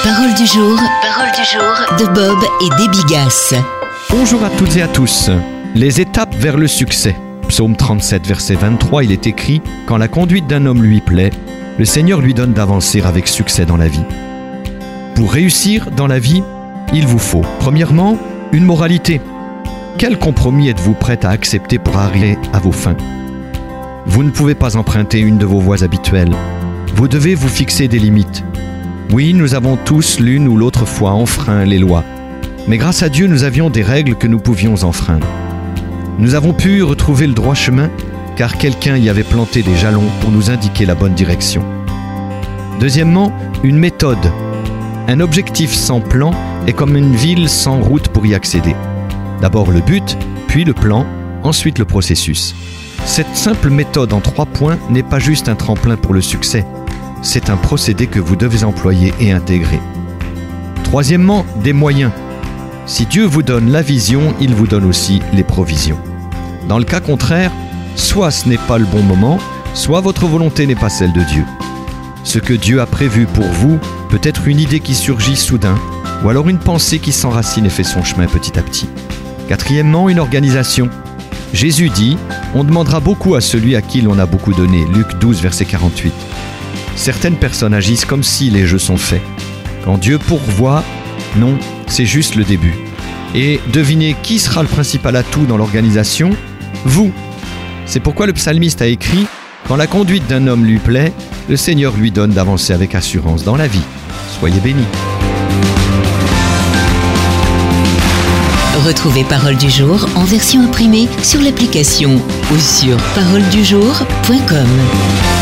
Parole du jour de Bob et Debbie Gass. Bonjour à toutes et à tous. Les étapes vers le succès. Psaume 37, verset 23, il est écrit « Quand la conduite d'un homme lui plaît, le Seigneur lui donne d'avancer avec succès dans la vie. » Pour réussir dans la vie, il vous faut, premièrement, une moralité. Quel compromis êtes-vous prêt à accepter pour arriver à vos fins ? Vous ne pouvez pas emprunter une de vos voies habituelles. Vous devez vous fixer des limites. Oui, nous avons tous l'une ou l'autre fois enfreint les lois. Mais grâce à Dieu, nous avions des règles que nous pouvions enfreindre. Nous avons pu retrouver le droit chemin car quelqu'un y avait planté des jalons pour nous indiquer la bonne direction. Deuxièmement, une méthode. Un objectif sans plan est comme une ville sans route pour y accéder. D'abord le but, puis le plan, ensuite le processus. Cette simple méthode en 3 points n'est pas juste un tremplin pour le succès. C'est un procédé que vous devez employer et intégrer. Troisièmement, des moyens. Si Dieu vous donne la vision, il vous donne aussi les provisions. Dans le cas contraire, soit ce n'est pas le bon moment, soit votre volonté n'est pas celle de Dieu. Ce que Dieu a prévu pour vous peut être une idée qui surgit soudain, ou alors une pensée qui s'enracine et fait son chemin petit à petit. Quatrièmement, une organisation. Jésus dit « On demandera beaucoup à celui à qui l'on a beaucoup donné » Luc 12, verset 48. Certaines personnes agissent comme si les jeux sont faits. Quand Dieu pourvoit, non, c'est juste le début. Et devinez qui sera le principal atout dans l'organisation ? Vous. C'est pourquoi le psalmiste a écrit « Quand la conduite d'un homme lui plaît, le Seigneur lui donne d'avancer avec assurance dans la vie. » Soyez bénis. Retrouvez Parole du jour en version imprimée sur l'application ou sur paroledujour.com.